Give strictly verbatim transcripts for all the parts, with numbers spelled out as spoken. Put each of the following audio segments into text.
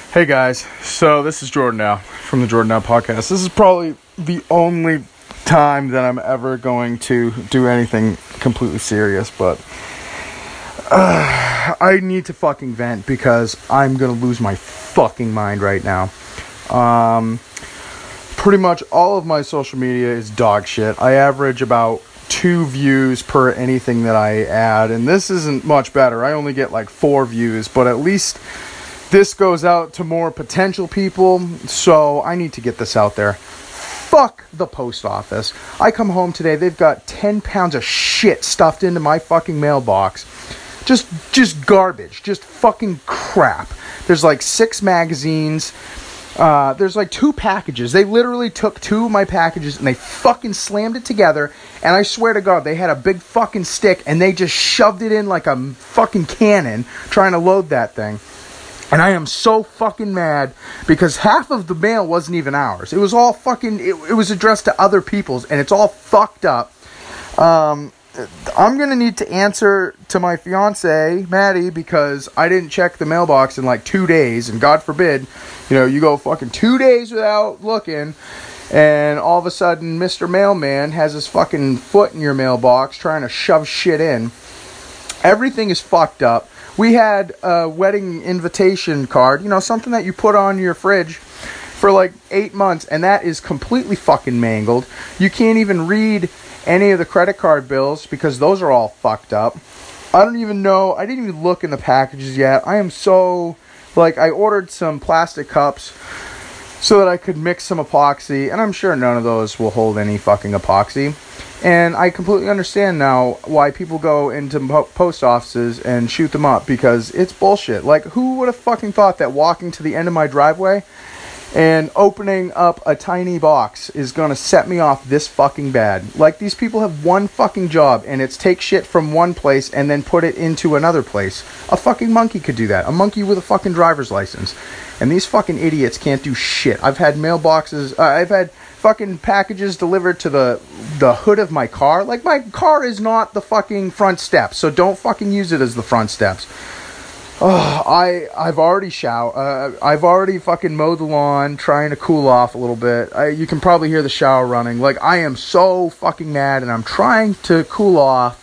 Hey guys, so this is Jordan Now from the Jordan Now podcast. This is probably the only time that I'm ever going to do anything completely serious, but uh, I need to fucking vent because I'm gonna lose my fucking mind right now. Um, pretty much all of my social media is dog shit. I average about two views per anything that I add, and this isn't much better. I only get like four views, but at least this goes out to more potential people, so I need to get this out there. Fuck the post office. I come home today, they've got ten pounds of shit stuffed into my fucking mailbox. Just, just garbage. Just fucking crap. There's like six magazines. Uh, there's like two packages. They literally took two of my packages and they fucking slammed it together. And I swear to God, they had a big fucking stick and they just shoved it in like a fucking cannon trying to load that thing. And I am so fucking mad because half of the mail wasn't even ours. It was all fucking, it, it was addressed to other people's and it's all fucked up. Um, I'm going to need to answer to my fiance, Maddie, because I didn't check the mailbox in like two days. And God forbid, you know, you go fucking two days without looking and all of a sudden Mister Mailman has his fucking foot in your mailbox trying to shove shit in. Everything is fucked up. We had a wedding invitation card, you know, something that you put on your fridge for like eight months, and that is completely fucking mangled. You can't even read any of the credit card bills because those are all fucked up. I don't even know, I didn't even look in the packages yet. I am so, like, I ordered some plastic cups so that I could mix some epoxy, and I'm sure none of those will hold any fucking epoxy. And I completely understand now why people go into po- post offices and shoot them up, because it's bullshit. Like, who would have fucking thought that walking to the end of my driveway and opening up a tiny box is gonna set me off this fucking bad? Like, these people have one fucking job, and it's take shit from one place and then put it into another place. A fucking monkey could do that. A monkey with a fucking driver's license. And these fucking idiots can't do shit. I've had mailboxes, uh, I've had fucking packages delivered to the the hood of my car. Like, my car is not the fucking front steps, so don't fucking use it as the front steps. Oh, I, I've already shower, uh, I've already fucking mowed the lawn, trying to cool off a little bit. I, you can probably hear the shower running. Like, I am so fucking mad, and I'm trying to cool off.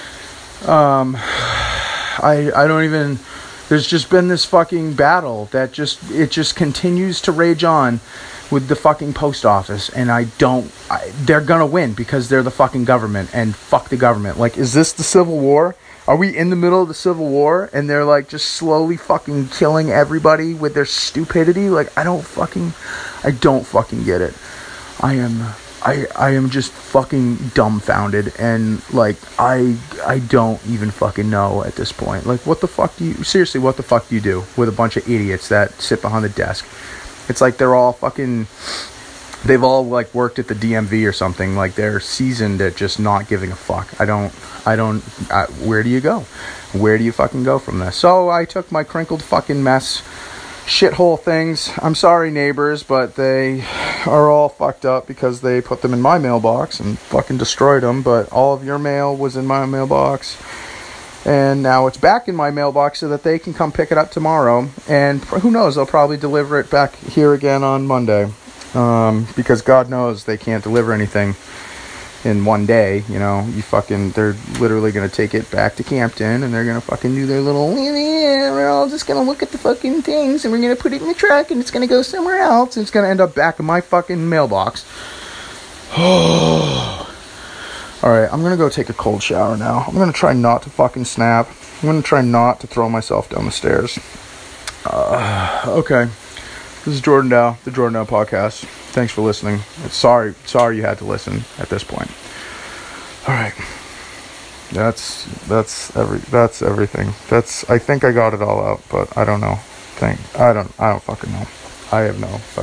Um, I, I don't even, there's just been this fucking battle that just, it just continues to rage on with the fucking post office, and I don't, I, they're gonna win because they're the fucking government, and fuck the government. Like, is this the Civil War? Are we in the middle of the Civil War, and they're, like, just slowly fucking killing everybody with their stupidity? Like, I don't fucking, I don't fucking get it. I am, I, I am just fucking dumbfounded, and, like, I, I don't even fucking know at this point. Like, what the fuck do you, seriously, what the fuck do you do with a bunch of idiots that sit behind the desk? It's like they're all fucking, they've all, like, worked at the D M V or something. Like, they're seasoned at just not giving a fuck. I don't, I don't, I, where do you go? Where do you fucking go from this? So I took my crinkled fucking mess shithole things. I'm sorry, neighbors, but they are all fucked up because they put them in my mailbox and fucking destroyed them. But all of your mail was in my mailbox. And now it's back in my mailbox so that they can come pick it up tomorrow. And who knows, they'll probably deliver it back here again on Monday. Um, because God knows they can't deliver anything in one day. You know, you fucking, they're literally going to take it back to Campton and they're going to fucking do their little, yeah, we're all just going to look at the fucking things and we're going to put it in the truck and it's going to go somewhere else and it's going to end up back in my fucking mailbox. Oh. Alright, I'm gonna go take a cold shower now. I'm gonna try not to fucking snap. I'm gonna try not to throw myself down the stairs. Uh, okay. This is Jordan Dow, the Jordan Dow podcast. Thanks for listening. Sorry, sorry you had to listen at this point. Alright. That's, that's every, that's everything. That's, I think I got it all out, but I don't know. Think, I don't, I don't fucking know. I have no fucking